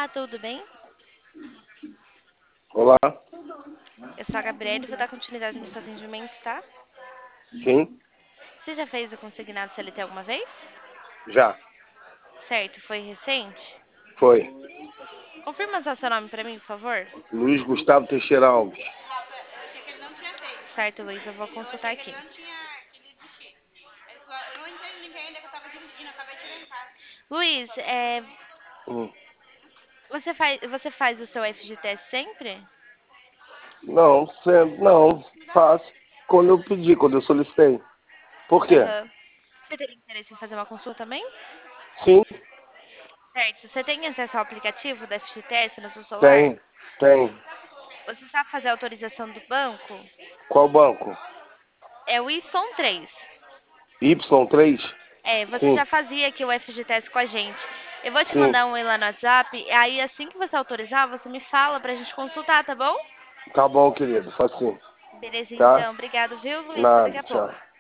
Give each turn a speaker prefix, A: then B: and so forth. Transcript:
A: Olá, tudo bem?
B: Olá,
A: Eu sou a Gabriela e vou dar continuidade no seu atendimento, tá?
B: sim,
A: Você já fez o consignado CLT alguma vez?
B: já,
A: Certo, foi recente?
B: foi.
A: Confirma só seu nome pra mim, por favor.
B: Luiz Gustavo Teixeira Alves.
A: Certo, Luiz, eu vou consultar aqui. Luiz,
B: Hum.
A: você faz o seu FGTS sempre?
B: Não, sempre, não, faço. Quando eu pedi, quando eu solicitei. Por quê?
A: Aham. Você teria interesse em fazer uma consulta também?
B: Sim,
A: Certo. Você tem acesso ao aplicativo da FGTS no seu celular?
B: tem, tem.
A: Você sabe fazer a autorização do banco?
B: Qual banco?
A: É o Y3.
B: Y3?
A: É, você
B: Sim,
A: já fazia aqui o FGTS com a gente. Eu vou te
B: sim.
A: mandar um e lá no WhatsApp, e aí assim que você autorizar, você me fala pra gente consultar, tá bom?
B: Tá bom, querido, faço sim.
A: Beleza,
B: Tá?
A: então. Obrigado, viu, Luiz? Até daqui
B: Nada,
A: a
B: tchau.
A: pouco.